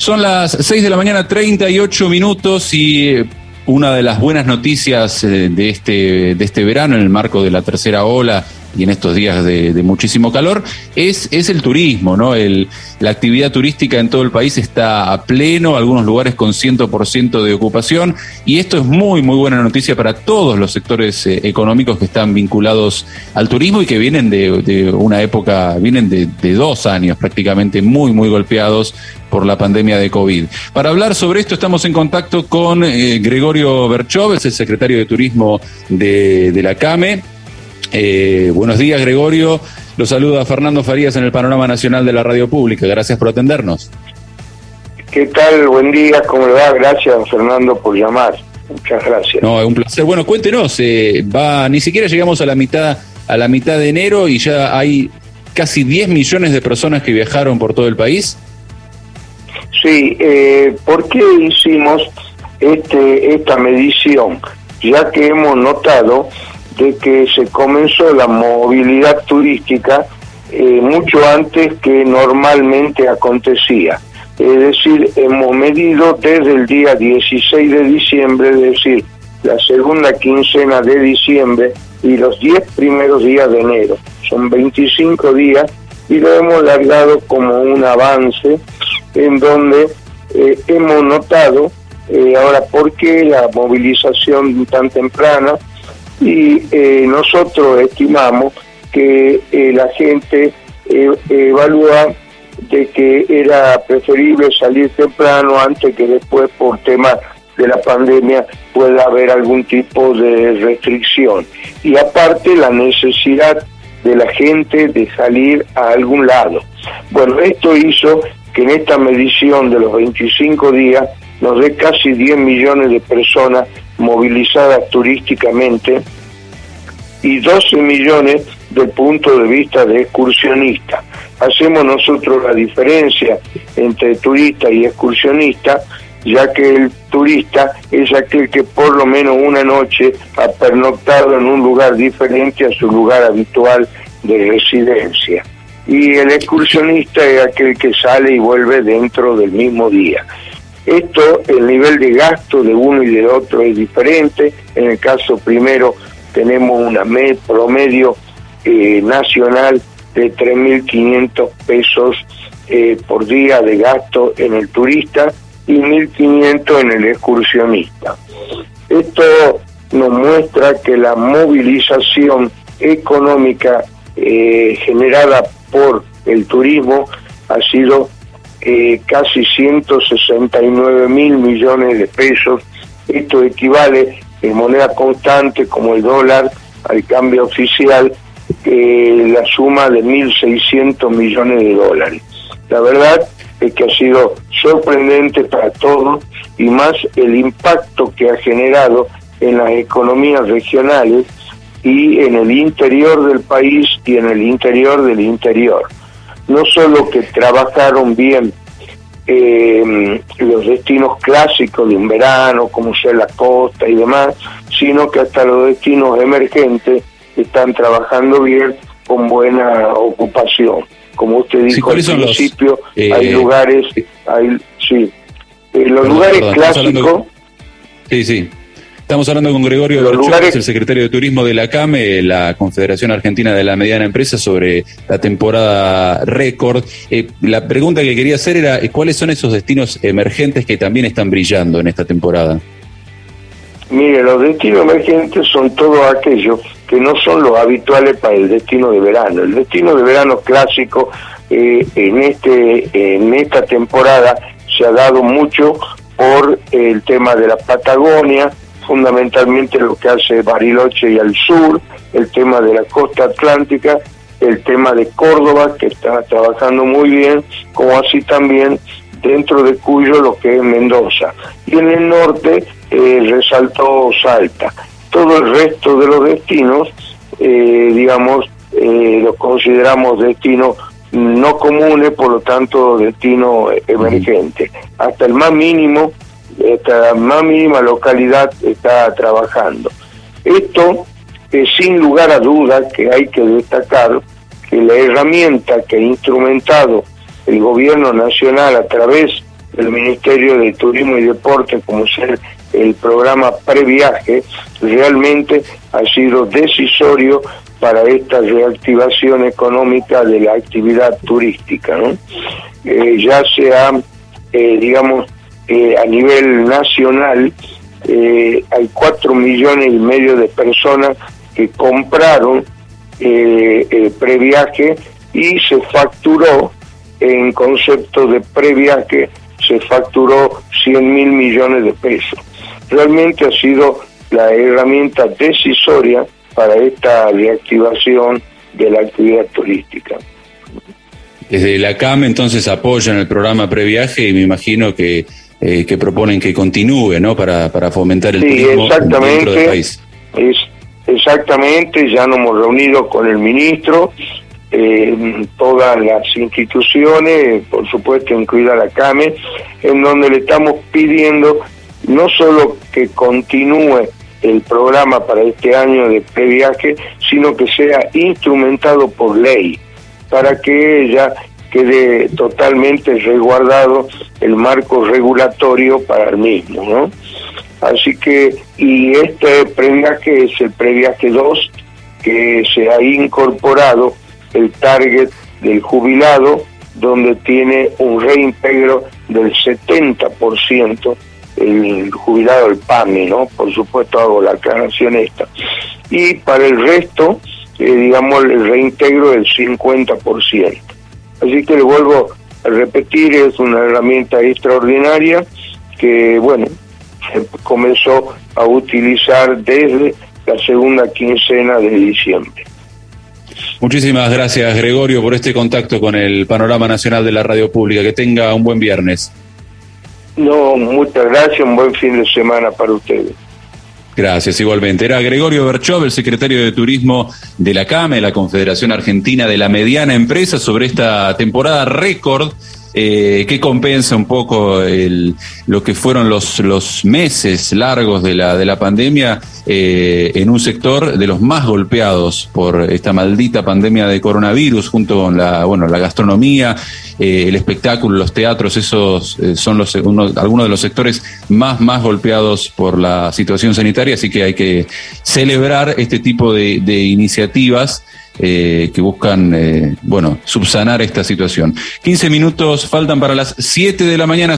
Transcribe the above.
Son las 6 de la mañana, 38 minutos, y una de las buenas noticias de este verano, en el marco de la tercera ola y en estos días de muchísimo calor, es el turismo, ¿no? La actividad turística en todo el país está a pleno, algunos lugares con 100% de ocupación, y esto es muy, muy buena noticia para todos los sectores económicos que están vinculados al turismo y que vienen de una época, vienen de 2 años prácticamente muy, muy golpeados por la pandemia de COVID. Para hablar sobre esto estamos en contacto con Gregorio Berchov, es el secretario de Turismo de la CAME. Buenos días, Gregorio. Lo saluda Fernando Farías en el Panorama Nacional de la Radio Pública. Gracias por atendernos. ¿Qué tal? Buen día, ¿cómo le va? Gracias, Fernando, por llamar. Muchas gracias. No, es un placer. Bueno, cuéntenos, ni siquiera llegamos a la mitad de enero y ya hay casi 10 millones de personas que viajaron por todo el país. Sí, ¿por qué hicimos esta medición? Ya que hemos notado de que se comenzó la movilidad turística mucho antes que normalmente acontecía. Es decir, hemos medido desde el día 16 de diciembre, es decir, la segunda quincena de diciembre y los 10 primeros días de enero. Son 25 días y lo hemos largado como un avance en donde hemos notado ahora por qué la movilización tan temprana. Y nosotros estimamos que la gente evalúa de que era preferible salir temprano antes que después, por tema de la pandemia, pueda haber algún tipo de restricción. Y aparte la necesidad de la gente de salir a algún lado. Bueno, esto hizo que en esta medición de los 25 días nos dé casi 10 millones de personas movilizadas turísticamente y 12 millones del punto de vista de excursionista. Hacemos nosotros la diferencia entre turista y excursionista, ya que el turista es aquel que por lo menos una noche ha pernoctado en un lugar diferente a su lugar habitual de residencia. Y el excursionista es aquel que sale y vuelve dentro del mismo día. Esto, el nivel de gasto de uno y del otro es diferente. En el caso primero tenemos una promedio nacional de 3.500 pesos por día de gasto en el turista y 1.500 en el excursionista. Esto nos muestra que la movilización económica generada por el turismo ha sido casi 169.000 millones de pesos. Esto equivale en moneda constante como el dólar al cambio oficial, la suma de 1.600 millones de dólares. La verdad es que ha sido sorprendente para todos, y más el impacto que ha generado en las economías regionales y en el interior del país y en el interior del interior. No solo que trabajaron bien los destinos clásicos de un verano, como sea la costa y demás, sino que hasta los destinos emergentes están trabajando bien, con buena ocupación. Como usted dijo al principio, hay lugares, los lugares clásicos... Sí. Estamos hablando con Gregorio Berchov, es el secretario de Turismo de la CAME, la Confederación Argentina de la Mediana Empresa, sobre la temporada récord. La pregunta que quería hacer era, ¿cuáles son esos destinos emergentes que también están brillando en esta temporada? Mire, los destinos emergentes son todos aquellos que no son los habituales para el destino de verano. El destino de verano clásico en esta temporada se ha dado mucho por el tema de la Patagonia, fundamentalmente lo que hace Bariloche y al sur, el tema de la costa atlántica, el tema de Córdoba, que está trabajando muy bien, como así también dentro de Cuyo lo que es Mendoza. Y en el norte resaltó Salta. Todo el resto de los destinos, los consideramos destinos no comunes, por lo tanto destinos emergentes. Hasta el más mínimo, esta más mínima localidad está trabajando. Esto, sin lugar a dudas, que hay que destacar que la herramienta que ha instrumentado el gobierno nacional a través del Ministerio de Turismo y Deporte, como ser el programa Previaje, realmente ha sido decisorio para esta reactivación económica de la actividad turística, ¿no? Ya sea, a nivel nacional, hay 4,5 millones de personas que compraron Previaje y se facturó, en concepto de Previaje, se facturó 100.000 millones de pesos. Realmente ha sido la herramienta decisoria para esta reactivación de la actividad turística. Desde la CAM entonces apoyan el programa Previaje y me imagino que proponen que continúe, ¿no? Para fomentar el turismo dentro del país. Exactamente, ya nos hemos reunido con el ministro, todas las instituciones, por supuesto incluida la CAME, en donde le estamos pidiendo no solo que continúe el programa para este año de Previaje, sino que sea instrumentado por ley, para que ya quede totalmente resguardado el marco regulatorio para el mismo, ¿no? Así que, y este Previaje es el Previaje 2, que se ha incorporado el target del jubilado, donde tiene un reintegro del 70%, el jubilado del PAMI, ¿no? Por supuesto hago la aclaración esta. Y para el resto, el reintegro del 50%. Así que le vuelvo a repetir, es una herramienta extraordinaria que, se comenzó a utilizar desde la segunda quincena de diciembre. Muchísimas gracias, Gregorio, por este contacto con el Panorama Nacional de la Radio Pública. Que tenga un buen viernes. No, muchas gracias, un buen fin de semana para ustedes. Gracias, igualmente. Era Gregorio Berchov, el secretario de Turismo de la CAME, la Confederación Argentina de la Mediana Empresa, sobre esta temporada récord que compensa un poco lo que fueron los meses largos de la pandemia en un sector de los más golpeados por esta maldita pandemia de coronavirus, junto con la gastronomía, el espectáculo, los teatros. Esos son algunos de los sectores más golpeados por la situación sanitaria, así que hay que celebrar este tipo de iniciativas que buscan subsanar esta situación. 15 minutos faltan para las 7 de la mañana.